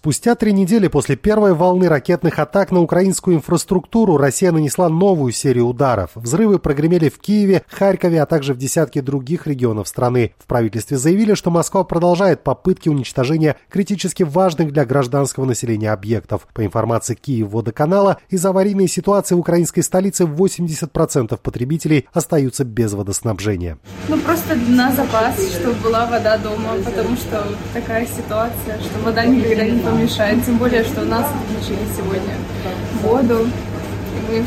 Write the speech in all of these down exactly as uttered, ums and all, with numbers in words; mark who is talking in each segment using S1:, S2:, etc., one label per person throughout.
S1: Спустя три недели после первой волны ракетных атак на украинскую инфраструктуру Россия нанесла новую серию ударов. Взрывы прогремели в Киеве, Харькове, а также в десятке других регионов страны. В правительстве заявили, что Москва продолжает попытки уничтожения критически важных для гражданского населения объектов. По информации Киевводоканала, из-за аварийной ситуации в украинской столице восемьдесят процентов потребителей остаются без водоснабжения.
S2: Ну просто на запас, чтобы была вода дома, потому что такая ситуация, что вода никогда не помешает, тем более, что у нас отключили сегодня воду, и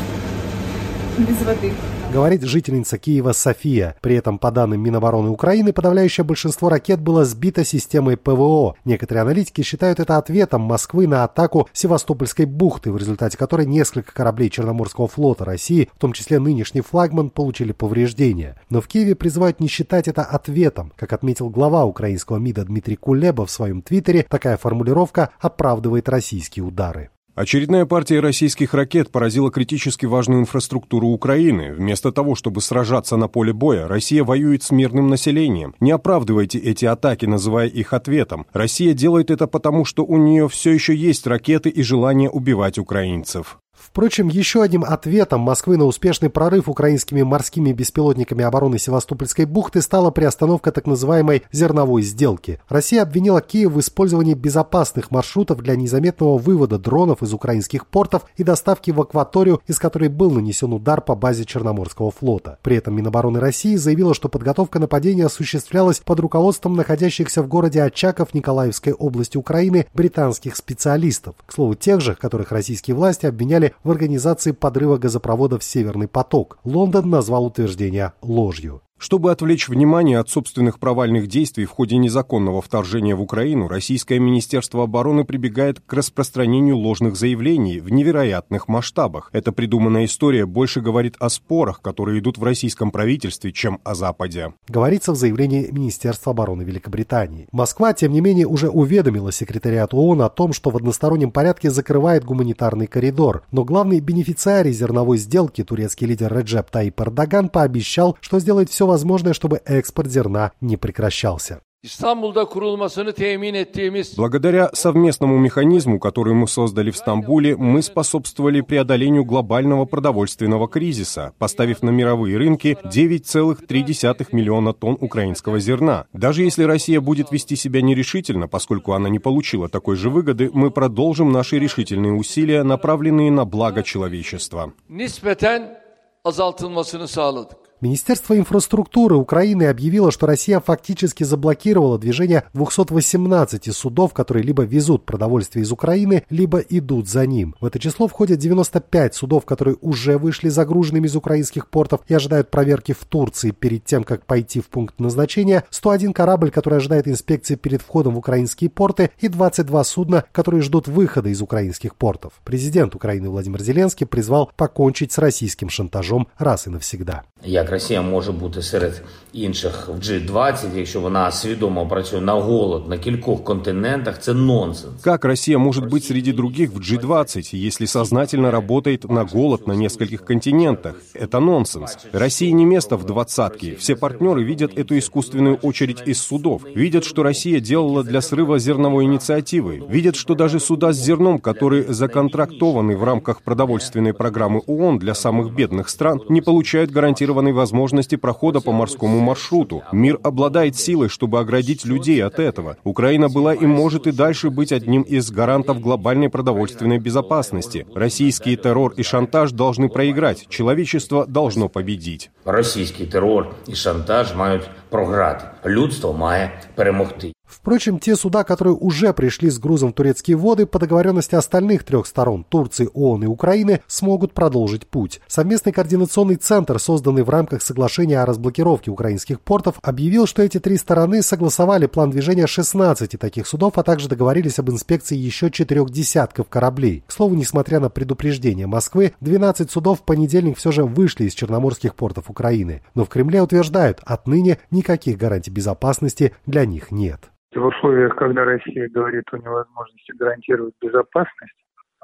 S2: мы без воды.
S1: Говорит жительница Киева София. При этом, по данным Минобороны Украины, подавляющее большинство ракет было сбито системой ПВО. Некоторые аналитики считают это ответом Москвы на атаку Севастопольской бухты, в результате которой несколько кораблей Черноморского флота России, в том числе нынешний флагман, получили повреждения. Но в Киеве призывают не считать это ответом. Как отметил глава украинского МИДа Дмитрий Кулеба в своем твиттере, такая формулировка оправдывает российские удары.
S3: Очередная партия российских ракет поразила критически важную инфраструктуру Украины. Вместо того, чтобы сражаться на поле боя, Россия воюет с мирным населением. Не оправдывайте эти атаки, называя их ответом. Россия делает это потому, что у нее все еще есть ракеты и желание убивать украинцев.
S1: Впрочем, еще одним ответом Москвы на успешный прорыв украинскими морскими беспилотниками обороны Севастопольской бухты стала приостановка так называемой «зерновой сделки». Россия обвинила Киев в использовании безопасных маршрутов для незаметного вывода дронов из украинских портов и доставки в акваторию, из которой был нанесен удар по базе Черноморского флота. При этом Минобороны России заявила, что подготовка нападения осуществлялась под руководством находящихся в городе Очаков Николаевской области Украины британских специалистов. К слову, тех же, которых российские власти обвиняли в организации подрыва газопроводов «Северный поток». Лондон назвал утверждение ложью.
S3: Чтобы отвлечь внимание от собственных провальных действий в ходе незаконного вторжения в Украину, российское Министерство обороны прибегает к распространению ложных заявлений в невероятных масштабах. Эта придуманная история больше говорит о спорах, которые идут в российском правительстве, чем о Западе.
S1: Говорится в заявлении Министерства обороны Великобритании. Москва, тем не менее, уже уведомила секретариат ООН о том, что в одностороннем порядке закрывает гуманитарный коридор. Но главный бенефициарий зерновой сделки, турецкий лидер Реджеп Таyyip Эрдоган, пообещал, что сделает все возможное, чтобы экспорт зерна не прекращался.
S3: Благодаря совместному механизму, который мы создали в Стамбуле, мы способствовали преодолению глобального продовольственного кризиса, поставив на мировые рынки девять целых три десятых миллиона тонн украинского зерна. Даже если Россия будет вести себя нерешительно, поскольку она не получила такой же выгоды, мы продолжим наши решительные усилия, направленные на благо человечества.
S1: Министерство инфраструктуры Украины объявило, что Россия фактически заблокировала движение двухсот восемнадцати судов, которые либо везут продовольствие из Украины, либо идут за ним. В это число входят девяносто пять судов, которые уже вышли загруженными из украинских портов и ожидают проверки в Турции перед тем, как пойти в пункт назначения, сто один корабль, который ожидает инспекции перед входом в украинские порты, и двадцать два судна, которые ждут выхода из украинских портов. Президент Украины Владимир Зеленский призвал покончить с российским шантажом раз и навсегда.
S4: Як Росія може бути серед інших в джі двадцять, якщо вона свідомо працює на голод на кількох континентах, це нонсенс.
S3: Как Россия может быть среди других в джи двадцать, если сознательно работает на голод на нескольких континентах? Это нонсенс. России не место в двадцатке. Все партнеры видят эту искусственную очередь из судов. Видят, что Россия делала для срыва зерновой инициативы. Видят, что даже суда с зерном, которые законтрактованы в рамках продовольственной программы ООН для самых бедных стран, не получают гарантированной возможности прохода по морскому маршруту. Мир обладает силой, чтобы оградить людей от этого. Украина была и может и дальше быть одним из гарантов глобальной продовольственной безопасности. Российский террор и шантаж должны проиграть. Человечество должно победить.
S4: Российский террор и шантаж мають програти. Людство має перемогти.
S1: Впрочем, те суда, которые уже пришли с грузом в турецкие воды, по договоренности остальных трех сторон – Турции, ООН и Украины, смогут продолжить путь. Совместный координационный центр, созданный в рамках соглашения о разблокировке украинских портов, объявил, что эти три стороны согласовали план движения шестнадцати таких судов, а также договорились об инспекции еще четырех десятков кораблей. К слову, несмотря на предупреждение Москвы, двенадцать судов в понедельник все же вышли из черноморских портов Украины. Но в Кремле утверждают, отныне никаких гарантий безопасности для них нет.
S5: В условиях, когда Россия говорит о невозможности гарантировать безопасность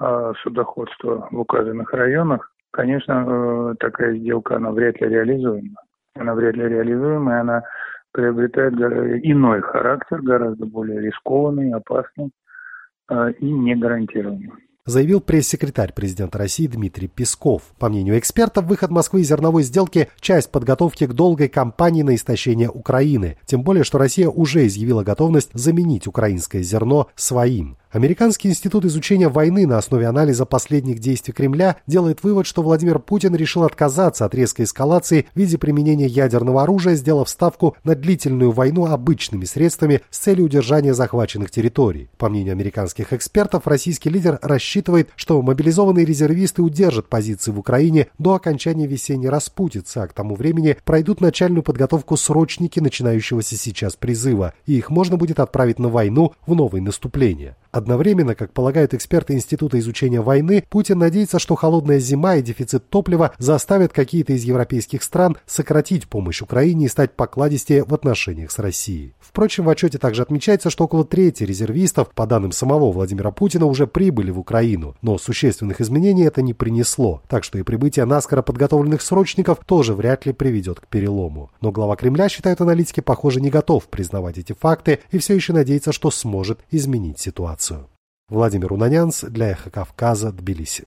S5: судоходства в указанных районах, конечно, такая сделка, она вряд ли реализуема. Она вряд ли реализуема, и она приобретает иной характер, гораздо более рискованный, опасный. и не гарантировано,
S1: заявил пресс-секретарь президента России Дмитрий Песков. По мнению экспертов, выход Москвы из зерновой сделки – часть подготовки к долгой кампании на истощение Украины. Тем более, что Россия уже изъявила готовность заменить украинское зерно своим. Американский институт изучения войны на основе анализа последних действий Кремля делает вывод, что Владимир Путин решил отказаться от резкой эскалации в виде применения ядерного оружия, сделав ставку на длительную войну обычными средствами с целью удержания захваченных территорий. По мнению американских экспертов, российский лидер рассчитывает, что мобилизованные резервисты удержат позиции в Украине до окончания весенней распутицы, а к тому времени пройдут начальную подготовку срочники начинающегося сейчас призыва, и их можно будет отправить на войну в новые наступления. Одновременно, как полагают эксперты Института изучения войны, Путин надеется, что холодная зима и дефицит топлива заставят какие-то из европейских стран сократить помощь Украине и стать покладистее в отношениях с Россией. Впрочем, в отчете также отмечается, что около трети резервистов, по данным самого Владимира Путина, уже прибыли в Украину, но существенных изменений это не принесло, так что и прибытие наскоро подготовленных срочников тоже вряд ли приведет к перелому. Но глава Кремля, считают аналитики, похоже, не готов признавать эти факты и все еще надеется, что сможет изменить ситуацию. Владимир Унанянц для Эхо Кавказа, Тбилиси.